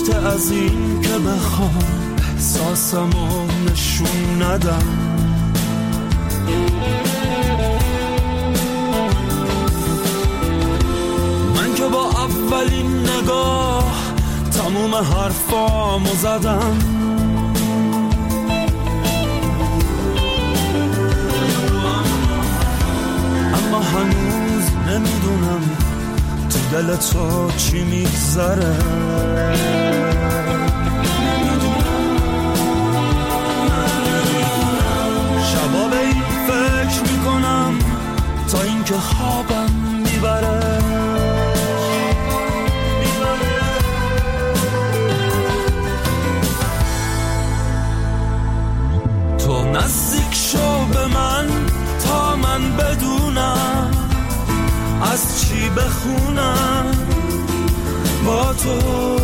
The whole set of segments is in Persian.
گذشته از این که بخوام احساسمو نشون ندم. من که با اولین نگاه تموم حرفامو زدم، اما هنوز نمیدونم تو دل تو چی میگذره. شبا به این فکر میکنم تا اینکه خوابم میبره. تو نزدیک شو به من تا من بدونم از چی بخونم با تو.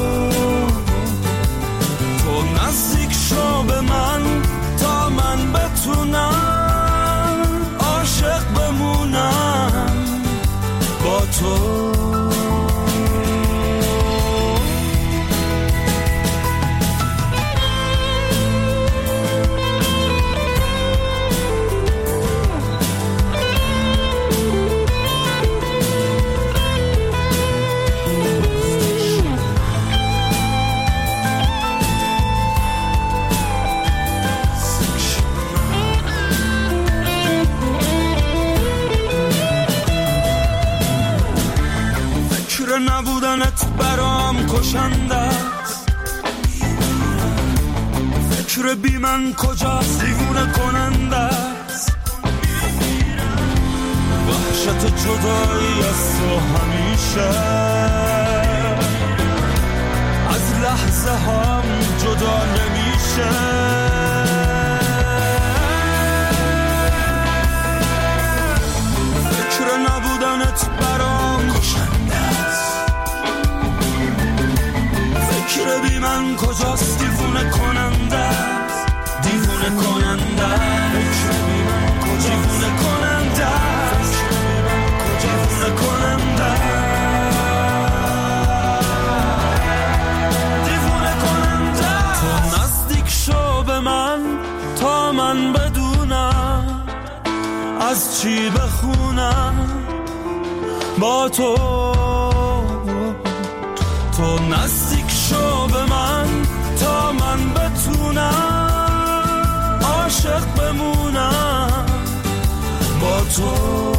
تو نزدیک شو به من تا من بتونم عاشق بمونم با تو. نبودنت برام کشنده است، فکر بی من کجاست دیوونه کننده است. وحشت جدایی از تو همیشه از لحظه هم جدا نمیشه. فکر نبودنت برام کشنده است، فکر بی من کجاست دیوونه کننده است. دیوونه کننده فکر بی من کجاست دیوونه کننده است. دیوونه کننده دیوونه کننده. تو نزدیک شو به من تا من بدونم از چی بخونم با تو. تو نزدیک شو به من تا من بتونم عاشق بمونم با تو.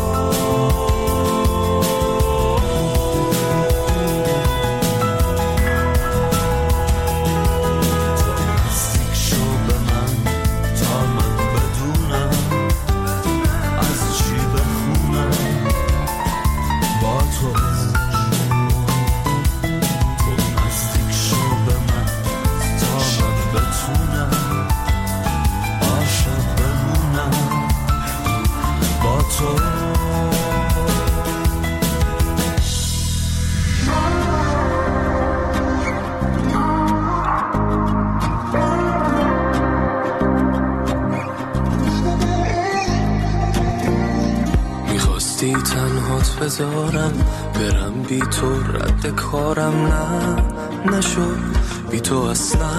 تنهات بذارم برم بی تو رد کارم، نه نشد بی تو اصلا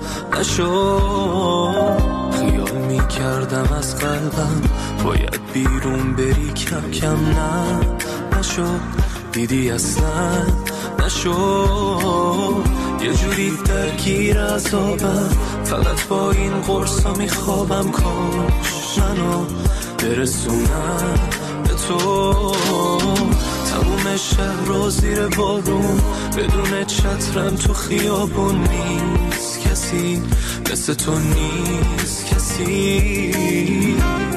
نشد. خیال می کردم از قلبم باید بیرون بری کم کم، نه نشد دیدی اصلا نشد. یه جوری درگیر عذابم فقط با این قرصا میخوابم، کاش منو برسونم تو. تموم شهر رو زیر بارون بدون چترم تو خیابون، نیست کسی مثل تو، نیست کسی.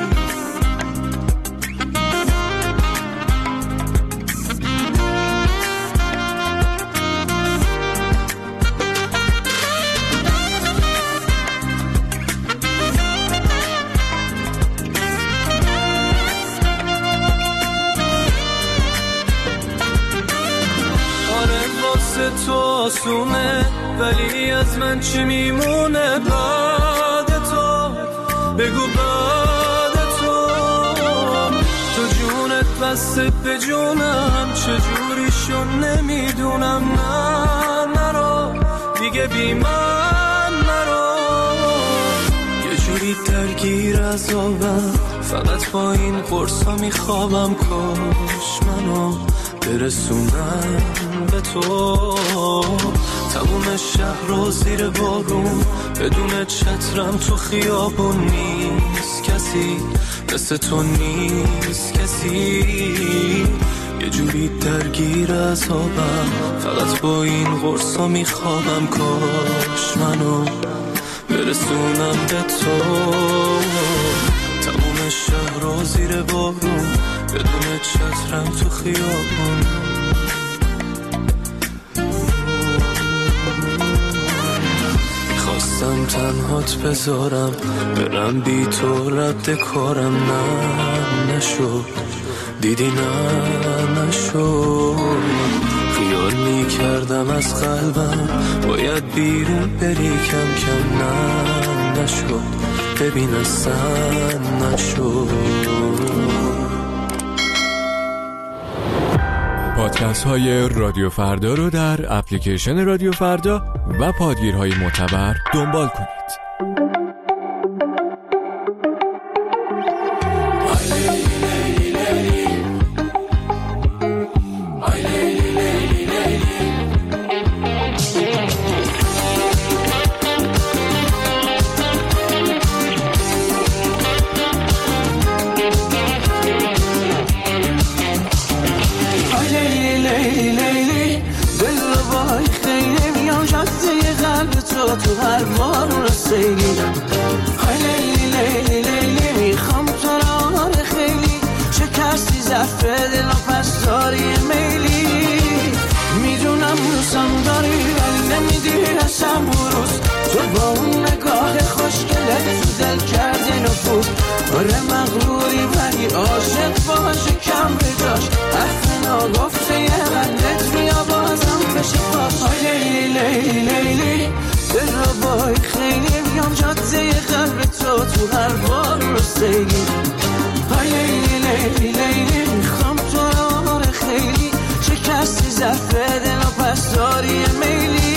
تو آسونه ولی از من چی میمونه بعد تو؟ بگو بعد تو. تو جونت بسته به جونم چجوری شد نمیدونم، نه نرو دیگه بی من نرو. یه جوری درگیر عذابم، فقط با این قرصا میخوابم. کاش منو برسونم به تو. تموم شهر رو زیر بارون، بدون چترم تو خیابون. نیست کسی مثل تو، نیست کسی. یه جوری درگیر عذابم، فقط با این قرصا میخوابم. کاش منو برسونم به تو. تموم شهر رو زیر بارون، بدون چترم تو خیابون. میخواستم تنهات بذارم، برم بی تو رد کارم. نه نشد، دیدی نه نشد. خیال میکردم از قلبم باید بیرون بری کم کم. نه نشد، ببین اصلا نشد. پادکست های رادیو فردا رو در اپلیکیشن رادیو فردا و پادگیرهای معتبر دنبال کنید. تو هر بار رسیدی های لیلی لیلی لیلی. میخوام تو را خیلی شکستی ظرف دل و پس داری میلی. میدونم دوستم داری ولی نمیدی رسم بروز. تو با اون نگاه خوشگلت تو دل کردی نفوذ. آره مغروری ولی عاشق باشه کم بجاش. حرف ناگفته یه غلط بیا بازم بشه پاس. های لیلی لیلی لیلی دل رو بای خیلی. میام جاده قلب تو هر بار رو سیلی. های لیلی لیلی میخوام تو را خیلی شکستی ظرف دل و پس داری میلی.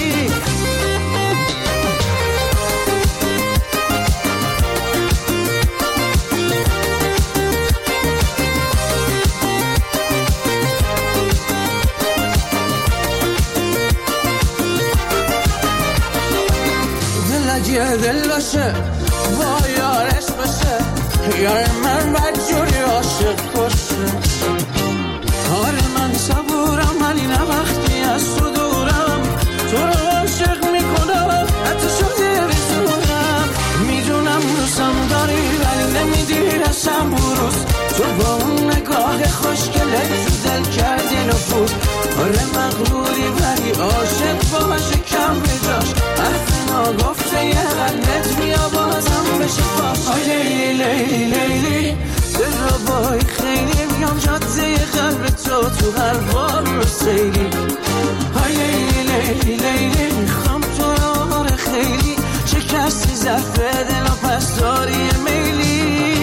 دل باشه با یارش باشه، یار من بدجوری عاشق باشه. آره من صبورم ولی نه وقتی از تو دورم. تو رو عاشق میکنم حتی شده بزورم. میدونم دوستم داری ولی نمیدی رسم بروز. تو با اون نگاه خوشگلت تو دل کردی نفوذ. آره مغروری ولی عاشق باشه کم بجاش. حرف ناگفته یه غلط بیا بازم بشه پاس. های لیلی لیلی لیلی دل رو بای خیلی. میام جاده قلب تو هر بار رو سیلی. های لیلی لیلی لیلی میخوام تو را خیلی شکستی ظرف دل و پس داری میلی.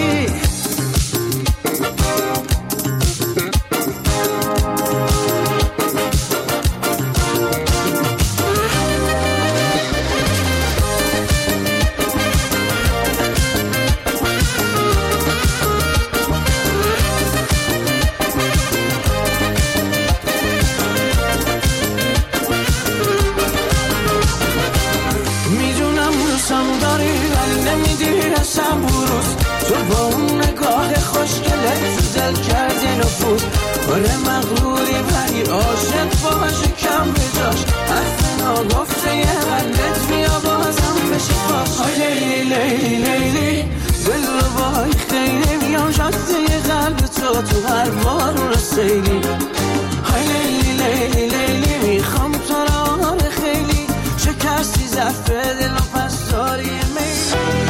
تو با اون نگاه خوشگلت تو دل کردی نفوذ. آره مغروری ولی عاشق باشه کم بجاش. حرف ناگفته یه غلط بیا بازم بشه پاس. های لیلی لیلی لیلی دل رو بای خیلی. میام جاده قلب تو هر بار رو سیلی. های لیلی لیلی لیلی میخوام تو را خیلی شکستی ظرف دل و پس داری میلی.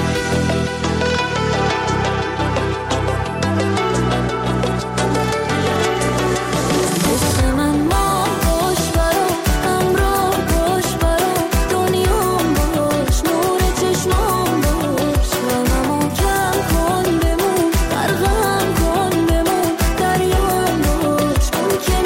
که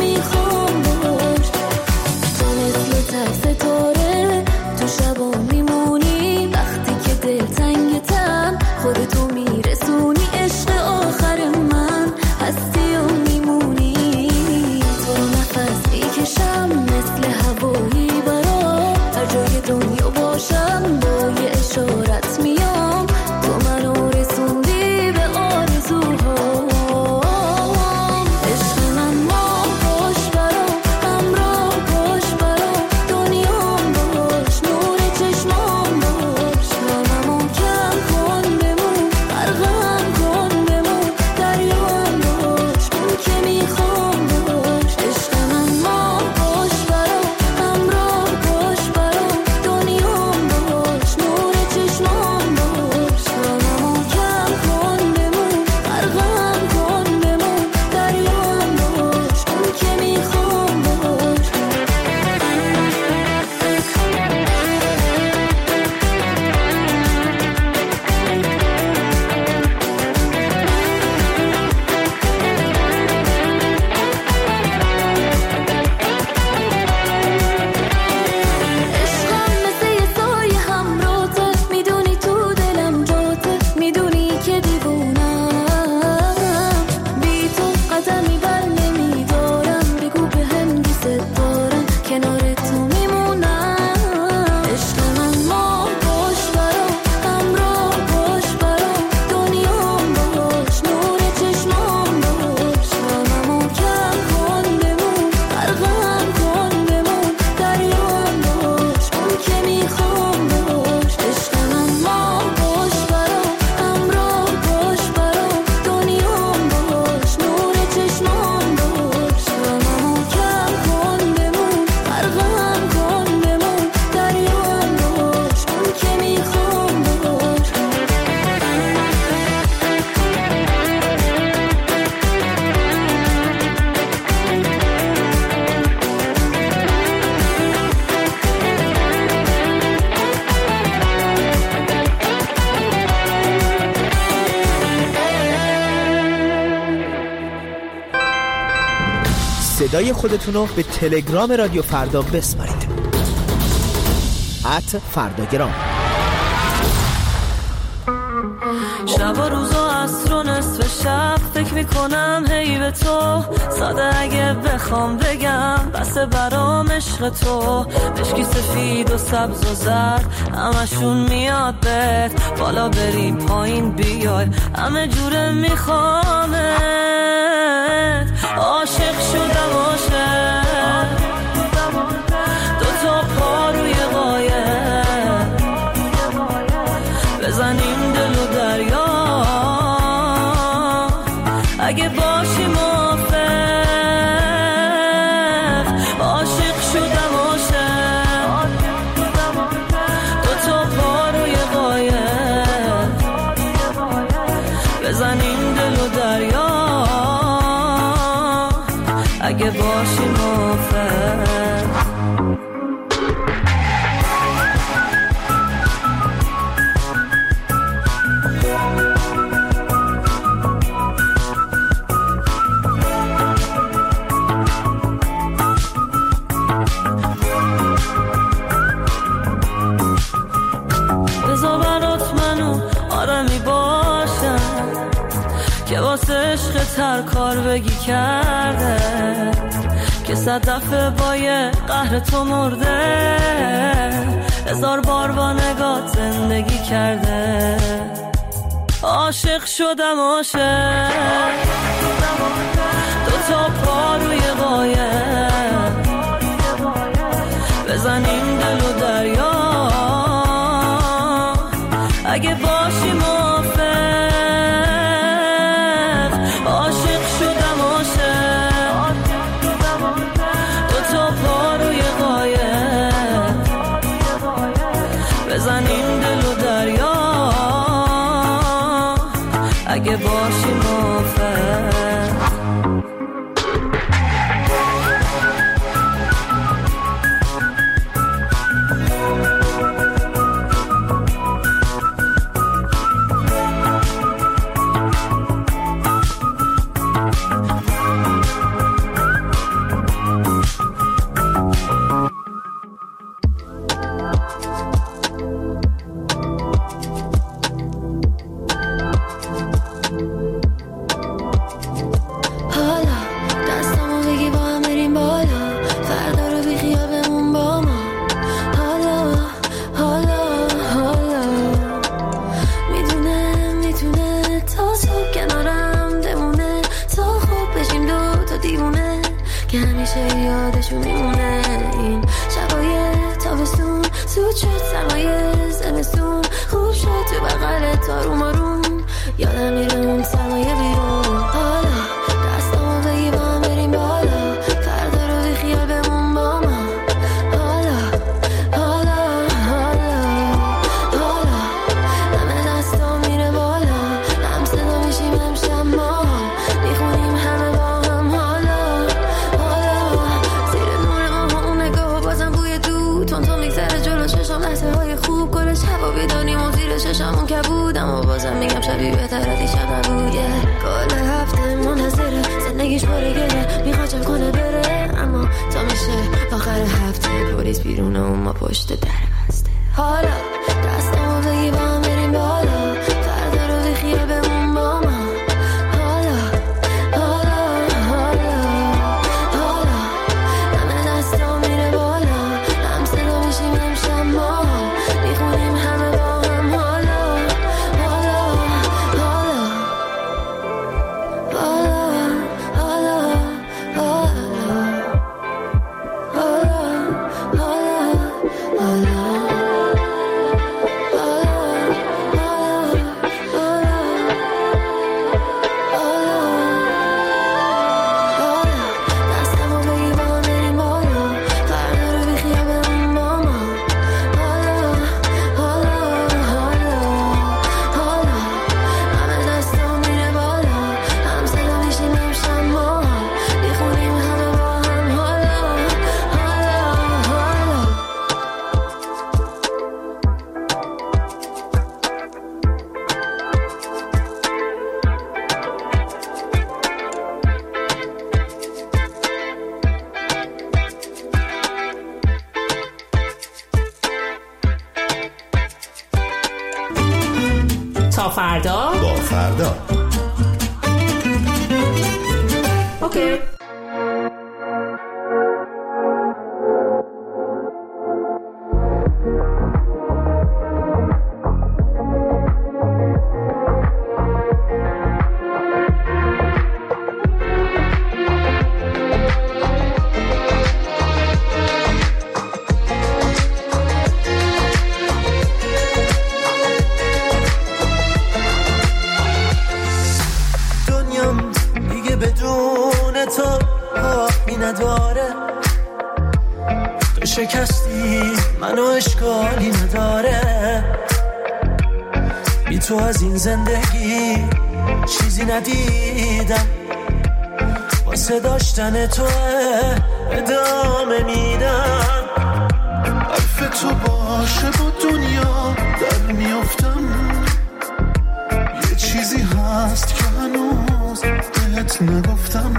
صدای خودتون رو به تلگرام رادیو فردا بسپارید. @فرداگرام. شب و روزا عصر و نصف شب فکر میکنم هی به تو، ساده اگه بخوام بگم بس برام عشق تو. مشکی سفید و سبز و زرد همشون میاد بهت، بالا بریم پایین بیای همه جوره میخوامت. عاشق شدم عاشق، دوتا پا روی قایق، بزنیم دل و دریا اگه باشی موافق. عاشق شدم عاشق، دوتا پا روی قایق، بزنیم دل و دریا اگه باشی موافق. بذار برات منو آرامی باشم که واسه عشق تر کار بگی کرده، که 100 دفعه با یه قهر تو مرده، 1000 بار با نگات زندگی کرده. عاشق شدم عاشق، دوتا پا روی قایق، بزنیم دل و دریا اگه باشی موافق. عاشق شدم عاشق، دوتا پا روی قایق، بزنیم دل و دریا اگه باشی موافق. تا فردا با فردا. اوکی. شکستی منو اشکالی نداره، بی تو از این زندگی چیزی ندیدم، واسه داشتن تو ادامه میدم. حرف تو باشه با دنیا در میافتم، یه چیزی هست که هنوز بهت نگفتم،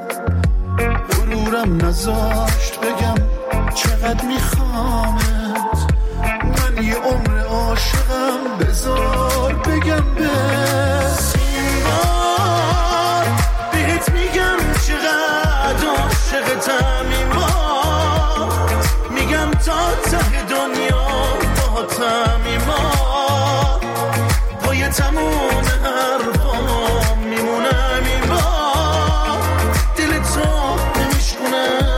غرورم نذاشت بگم چقدر میخوامت، من یه عمر عاشقم، بذار بگم به این بار بهت میگم چقدر عاشقتم، این بار میگم تا ته دنیا باهاتم، این بار پای تموم حرفام میمونم، این بار دل تو نمیشکنم.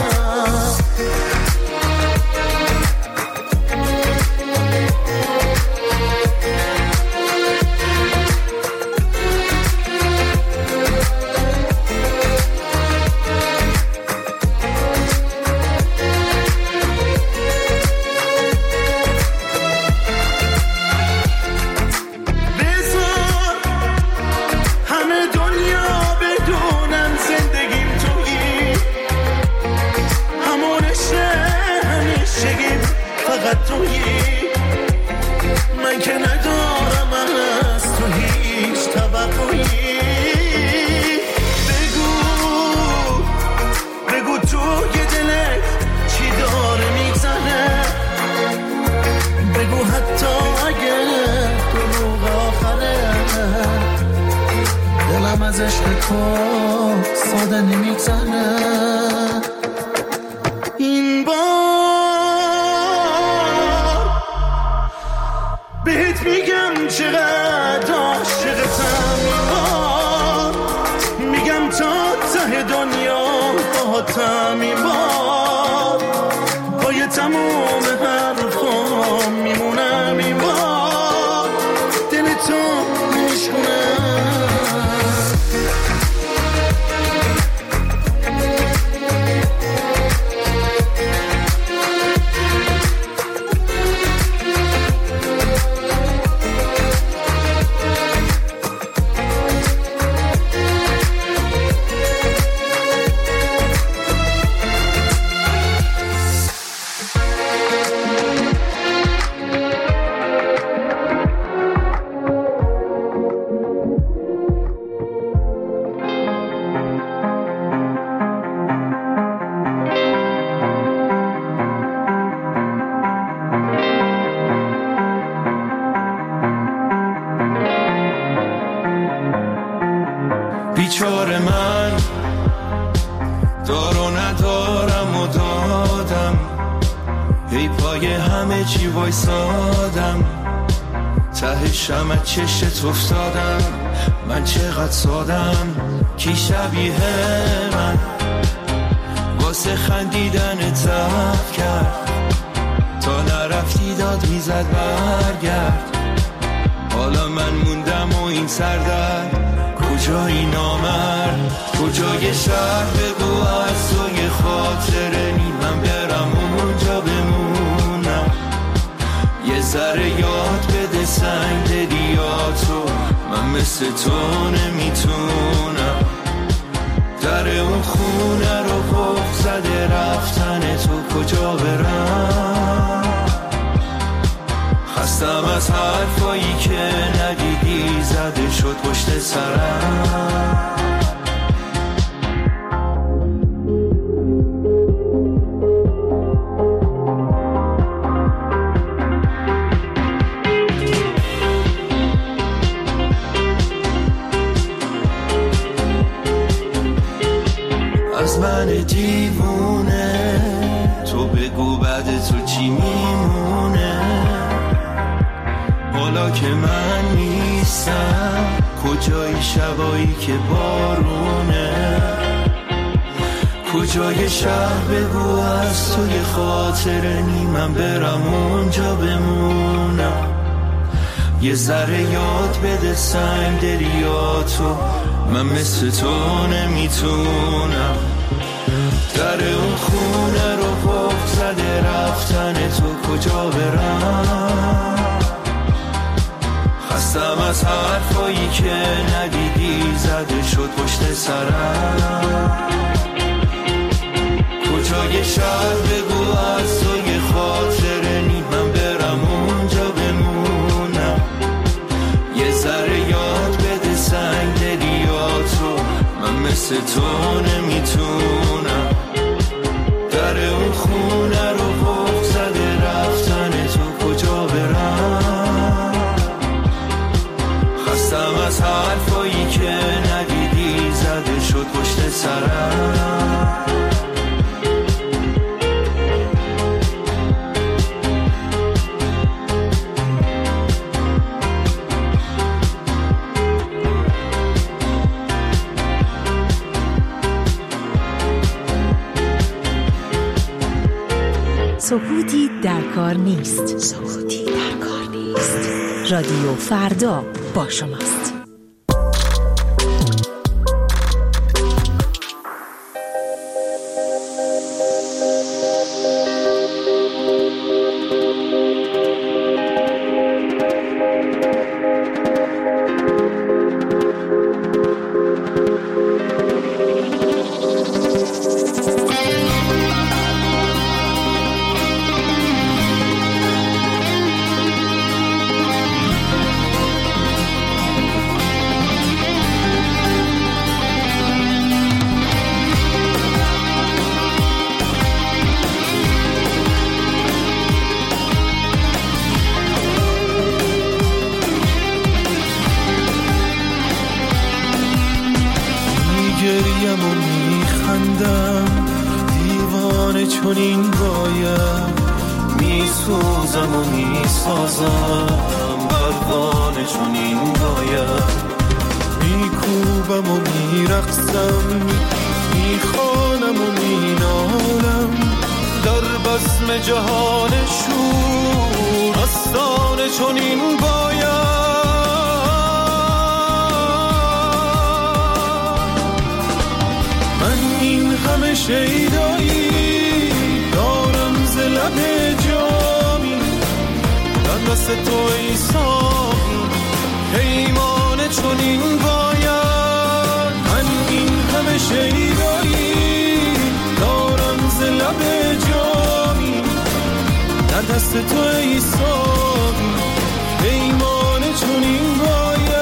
من که ندارم از تو هیچ توقعی، بگو تو یه دلت چی داره میزنه، بگو حتی اگه دروغ آخره، دلم از عشق تو ساده نمیگذره. این بهت میگم چقدر عاشقتم، این بار میگم تا ته دنیا باهاتم، این بار پای تموم حرفام میمونم، این بار دل تو نمیشکنم. بیچاره من دار و ندارم و دادم، ای پای همه چی وایسادم، ته شمع چشت افتادم، من چقدر سادم، کی شبیه من واسه خندیدن تف کرد، تا نرفتی داد میزد برگرد، حالا من موندم و این سردرد، کجایی نامرد، کجای شهر بگو از تو یه خاطره نی، من برم اونجا بمونم، یه ذره یاد بده سنگ دلیاتو، من مثل تو نمیتونم، در اون خونه رو قفل زده رفتن تو، کجا برم، خستم از حرفایی که ندیدی زده شد پشت سرم. بگو بعد تو چی میمونه، حالا که من نیستم کجای شبایی که بارونه، کجای شهر بگو از تو یه خاطره نی من برم اونجا بمونم، یه ذره یاد بده سنگ دریاتو من مثل تو نمیتونم، در اون خونه رو قفل زده رفتن تو کجا برم، خستم از حرفایی که ندیدی زده شد پشت سرم، کجای شهر بگو از تو یه خاطره نی من برم اونجا بمونم، یه ذره یاد بده سنگ دریاتو من مثل تو نمیتونم، در اون خونه رو قفل زده رفتن تو کجا برم، خستم از حرفایی که ندیدی زده شد پشت سرم. سکوتی در کار نیست. سکوتی در کار نیست. رادیو فردا با شماست. میگریم و میخندم دیوانه چنین باید، میسوزم و میسازم پروانه چنین باید، میکوبم و میرقصم میخوانم و مینالم در بزم جهان شور مستانه چنین باید، همه شیدایی دارم ز لب جامی در دست تو ای ساقی پیمانه چنین باید، من این همه شیدایی دارم ز لب جامی در دست تو ای ساقی پیمانه چنین باید.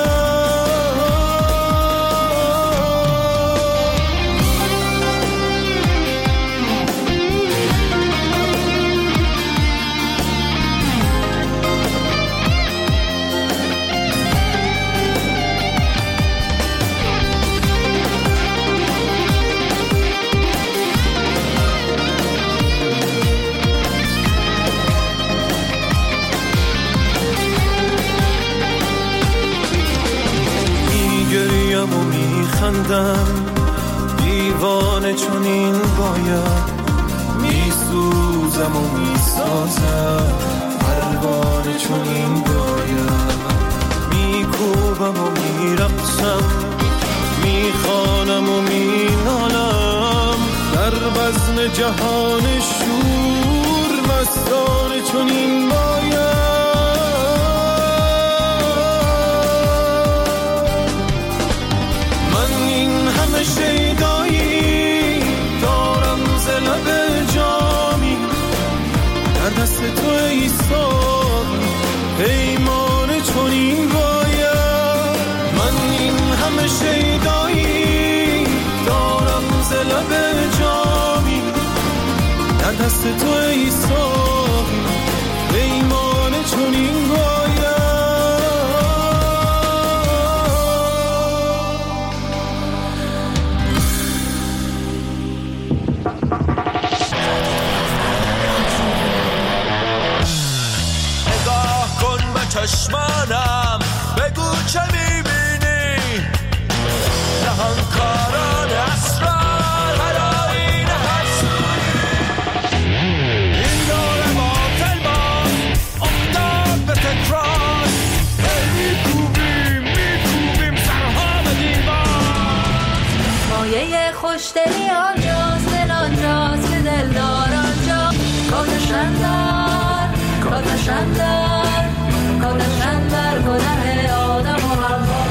و میخندم دیوانه چنین باید، میسوزم و میسازم پروانه چنین باید، میکوبم و میرقصم میخوانم و مینالم در بزم جهان شور مستانه چنین باید، شیدایی دارم ز لب جامی در دست تو ای ساقی پیمانه چنین باید، من این همه شیدایی دارم ز لب جامی در دست تو ای ساقی پیمانه چنین باید. چشمانم بگو چه میبینی نهانکاران اسرار هرائین هر سوی این دور باطل ما افتاد به تکرار میکوبیم سرها به دیوار مایه خوشدلی آنجاست دل آنجاست که دلدار آنجا کاتشندر کاتشندر کاتشندر گناه آدم و حوا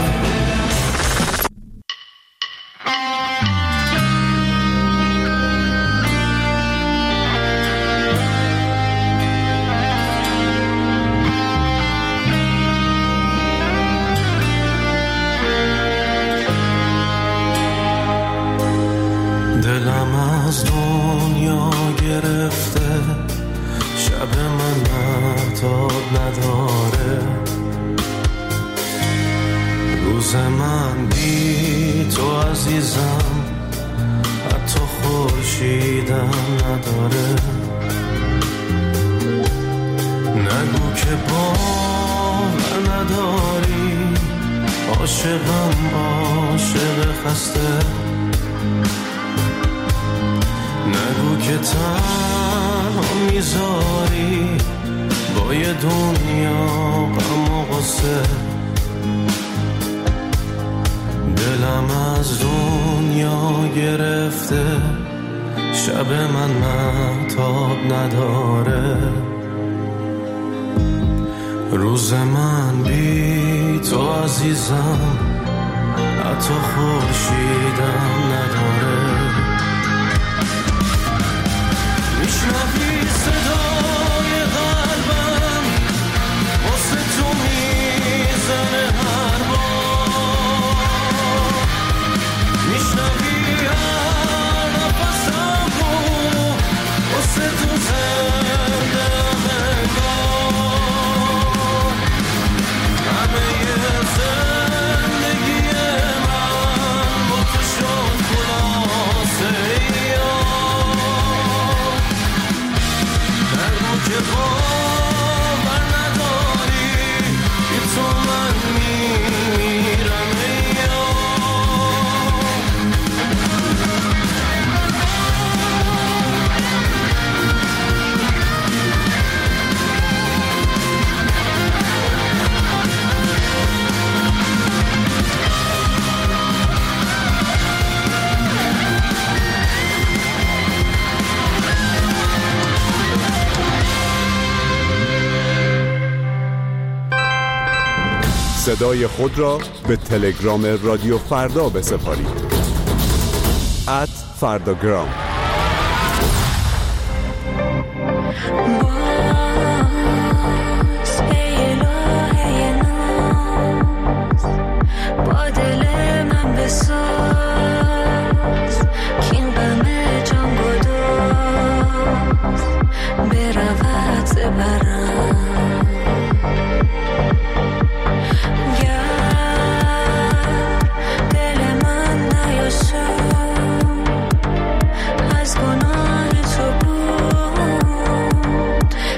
دلم از دنیا گرفته شب من مهتاب نداره روز من بی تو عزیزم حتی خورشیدم نداره نگو که باور نداری عاشقم عاشق خسته نگو که تنها میذاری با یه دنیا غم و غصه دلم از دنیا گرفته شب من مهتاب نداره روز من بی تو عزیزم حتی خورشیدم نداره میشنوی صدای قلبم واسه تو میزنه هر بار میشنوی هر نفسم رو واسه تو زنده انگار همه زندگی من با تو شد خلاصه که باور نداری بی تو من میمیرم صدای خود را به تلگرام رادیو فردا بسپارید @فرداگرام با دل من بساز که این غم جان گداز برود برم از گناه تو بود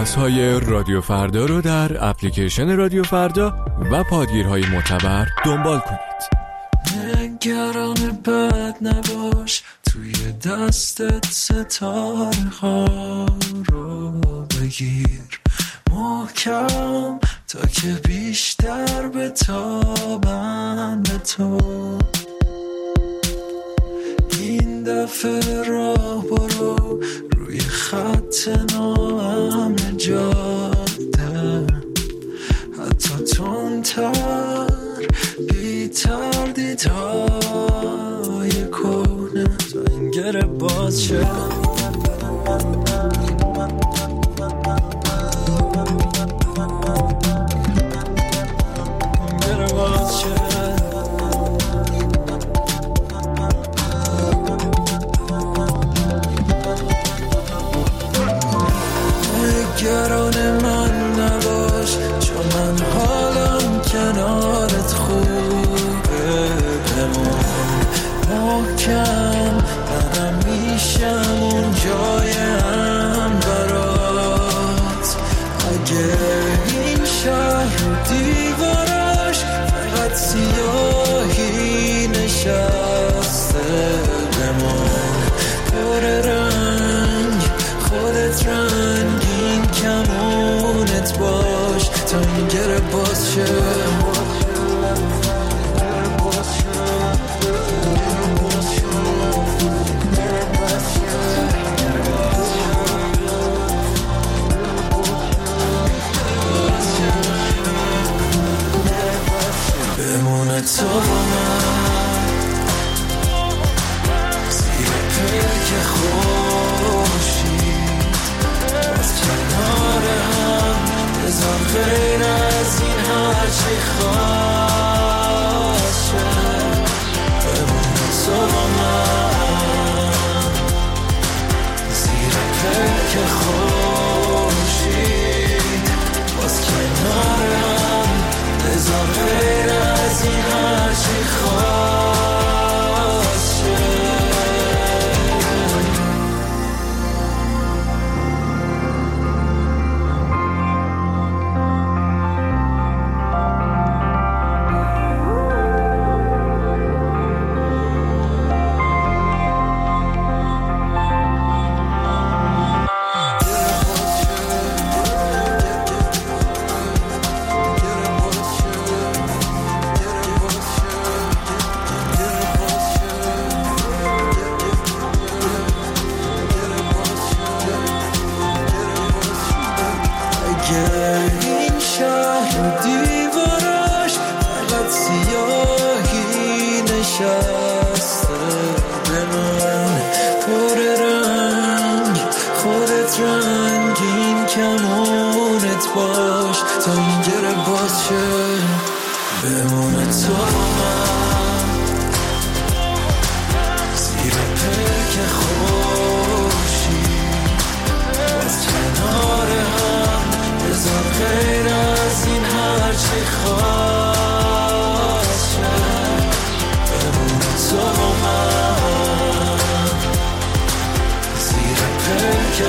پادکست های رادیو فردا رو در اپلیکیشن رادیو فردا و پادگیرهای معتبر دنبال کنید. نگران بد نباش، توی دستت ستاره ها رو بگیر محکم تا که بیشتر بتابن به تو. این دفعه راه برو روی خط ناامن جاده، حتی تندتر بی تردیدهای کهنه تا این گره باز شه. نگران من نباش، چون من حالم کنارت خوبه. بمون محکم، منم میشم اون جایم برات. اگه این شهر دیوارش فقط سیاهی نشسته، بمون پر رنگ خودت رنگین کمونت باش تا این گره باز شه. بمونه تو با من زیر پلک خورشید، باز کنار هم بذار غیر از این هرچی خواهد شد. بمونه تو با من زیر پلک خورشید، باز کنار هم بذار غیر از این هرچی خواهد شد. این شهر دیوارش فقط سیاهی نشسته، به من پر رنگ خودت رنگین کمونت باش تا این گره باز شه. بمونه تو من زیر پلک خورشید، باز کنار هم بذار غیر از این هرچی خواهد شد. بمونه تو من زیر پلک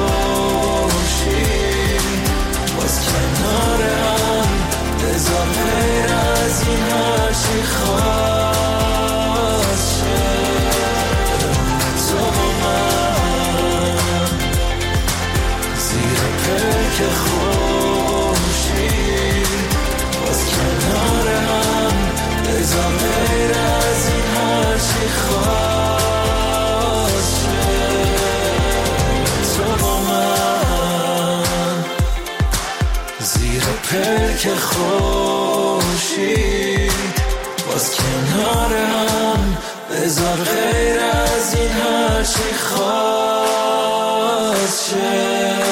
خورشید، باز کنار هم بذار غیر از این هرچی خواهد شد. بمونه تو من زیر پلک خورشید، باز کنار هم بذار غیر از این هرچی خواهد شد. تو با من زیر پلک خورشید، باز کنار هم بذار غیر از این هرچی خواهد شد.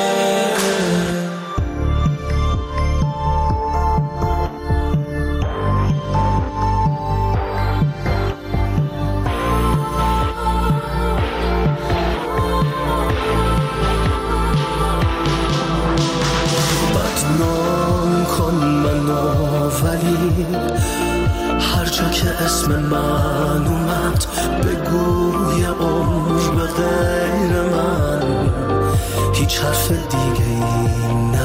هر جا که اسم من اومد بگو یه عمر به غیر من هیچ حرف دیگه ای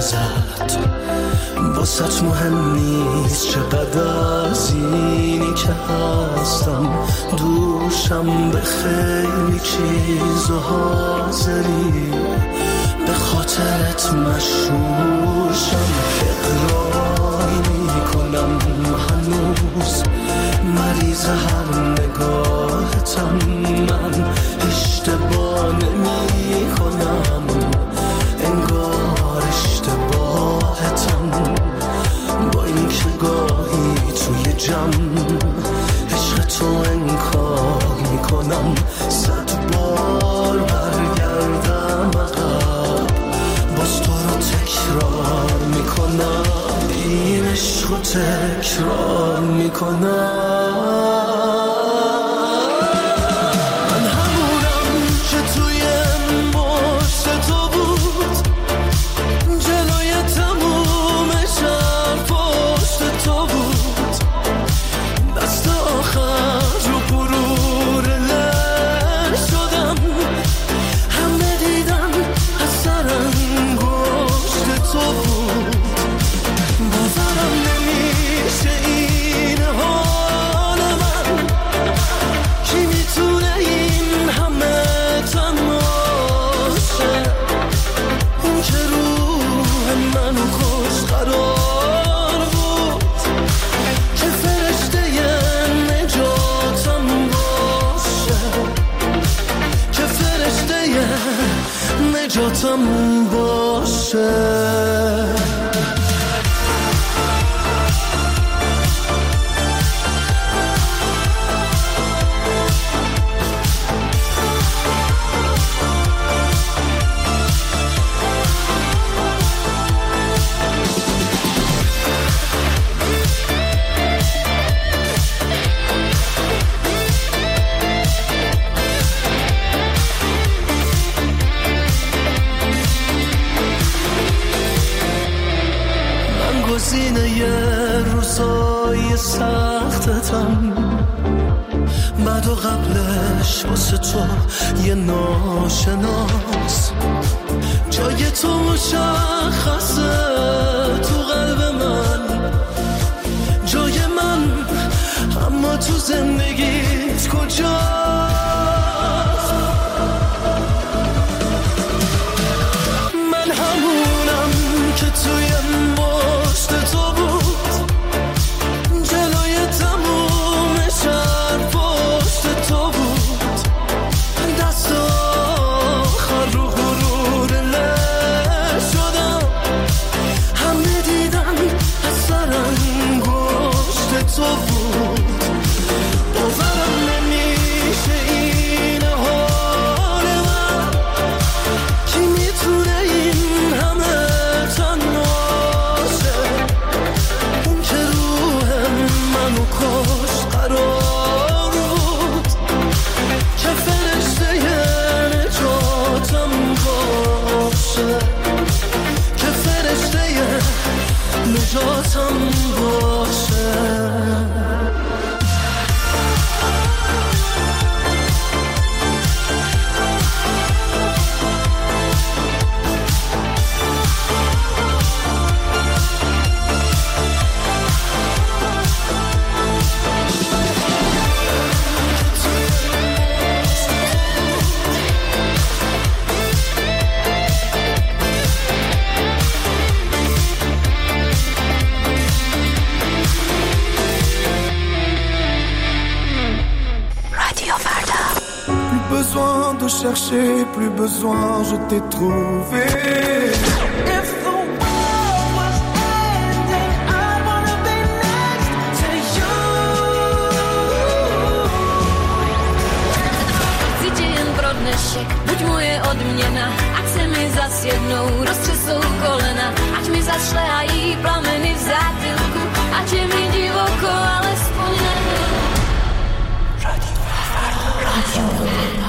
ازت، واسط مهم نیست چقدر از اینی که هستم دوشم به خیلی چیزو حاضری، به خاطرت مشهورشم، اقراری میکنم هنوز مریض هر نگاهتم، من اشتباه نمی کنم انگار اشتباهتم، با این که گاهی توی جمع عشق تو انکار میکنم، 100 بار برگردم عقب باز تو رو تکرار میکنم، این عشق رو تکرار میکنم. من همونم که توی مشت تو بود، جلوی تموم شهر پشت تو بود، دست آخر رو غرور لر شدم، همه دیدن از سر انگشت تو بود، باورم نمیشه این حال من، کی میتونه این همه تنهاشه، اون که روح منو کش قرار بود، که فرشته نجاتم باشه، که فرشته نجاتم باشه. گزینه روزای سختتم، بعد و قبلش واسه تو یه ناشناس، جای تو مشخصه تو قلب من، جای من اما تو زندگیت کجاست؟ من همونم که توی مشت تو بود، جلوی تموم شهر پشت تو بود، دست آخر رو غرور لر شدم، همه دیدن از سر انگشت تو بود، باورم نمیشه این حال من، کی میتونه این همه تنهاشه، اون که روح منو کش قرار بود، که فرشته نجاتم باشه، که فرشته نجاتم باشه. Besoin de chercher, plus besoin, je t'ai trouvé. If the world was ending, I wanna be next to you. Cítim pro dnešek, buď moje odměna, ať se mi zas jednou roztřesou kolena, ať mi zašlehají plameny v zátylku, ať je mi divoko, alespoň na Radio Verda.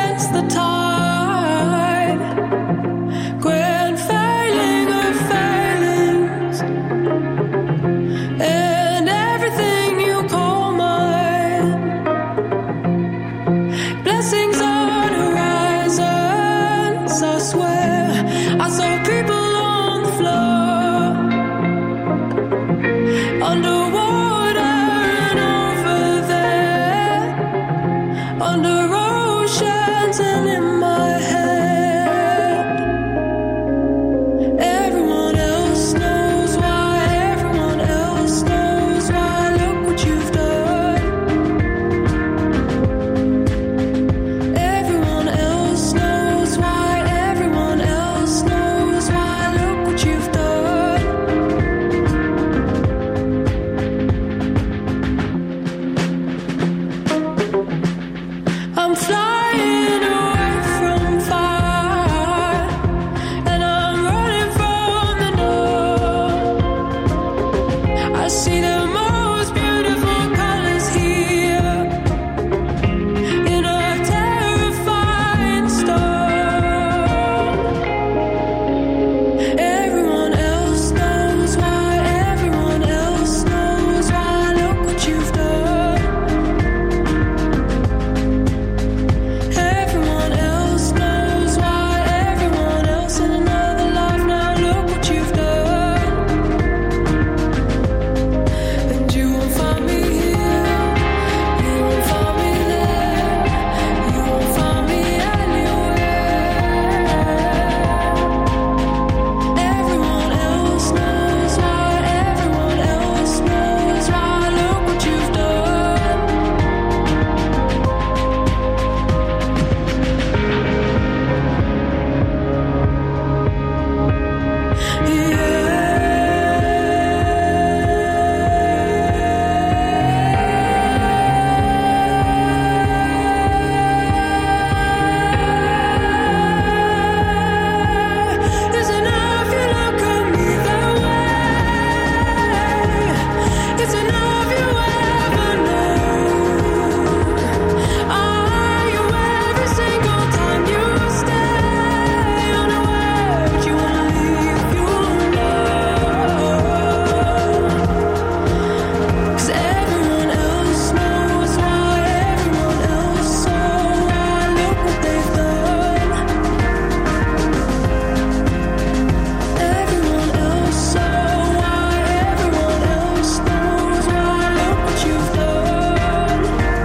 Failing or fail underwater and over there, under oceans and in my head. Everyone else knows why, everyone else knows why. Look what you've done. Everyone else knows why, everyone else knows why. Look what you've done. I'm flying away from fire, and I'm running from the north. I see the most beautiful colors here in a terrifying storm. Everyone else knows why, everyone else knows why. Look what you've done. Everyone else knows why, everyone else in another life now. Look what you've done. And you won't find me here, you won't find me there, you won't find me anywhere. Everyone else knows why, everyone else knows why. Look what you've done. Is enough you look at me that way? It's enough you ever know. Are you every single time you stay on a word you wanna leave, you know? 'Cause everyone else knows why, everyone else saw why. Look what they've done. Everyone else saw why, everyone else knows why. Look what you've done.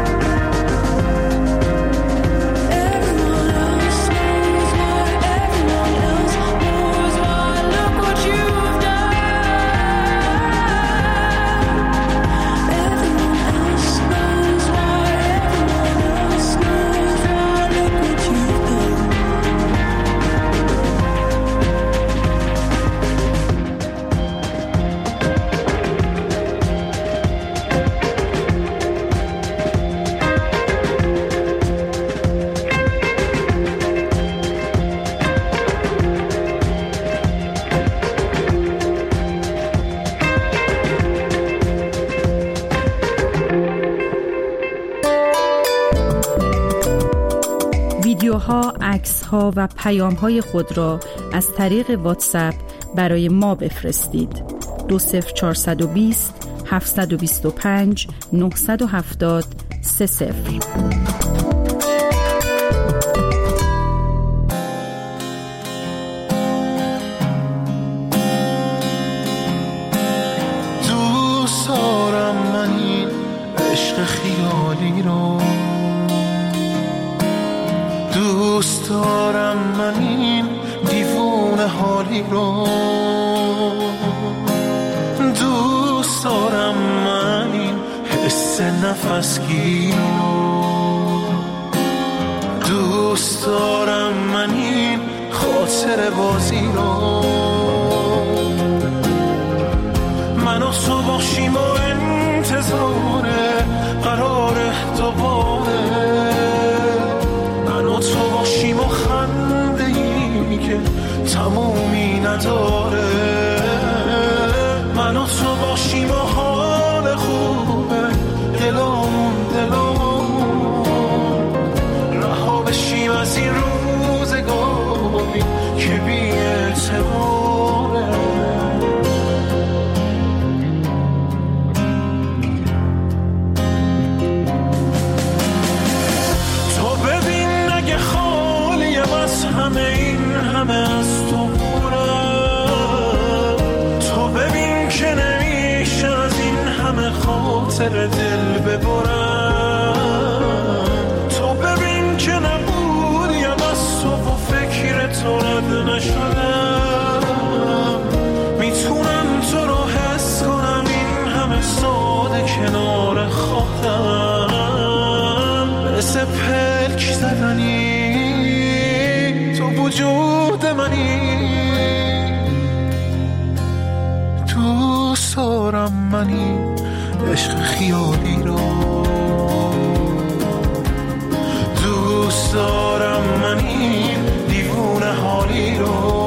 Everyone else knows why, everyone else knows why. Look what you've done. Everyone else knows why, everyone else knows why. Look what you've done. ویدیوها، عکس‌ها و پیام‌های خود را از طریق واتساپ برای ما بفرستید. 20420 725 970 30. دوست دارم من این عشق خیالی رو، دوست دارم من این دیوونه حالی رو، دوست دارم من این حس نفسگیر رو، دوست دارم من این خاطر بازی رو. من و تو باشیم و انتظار قرار دوباره، من و تو باشیم و خنده ای که تمومی نداره، من و تو باشیم و حال خوبه دلامون رها بشیم از این روزگاری که بی اعتباره. همه این همه از تو پرم، خاطر دل ببرم. تو ببین که نبودیم از تو و فکر تو رد نشدم. میتونم تو رو حس کنم این همه ساده کنار خودم. مثل پلک زدنی تو وجود منی. دوست دارم منی عشق خیالی رو. دوست دارم منی دیوونه حالی رو.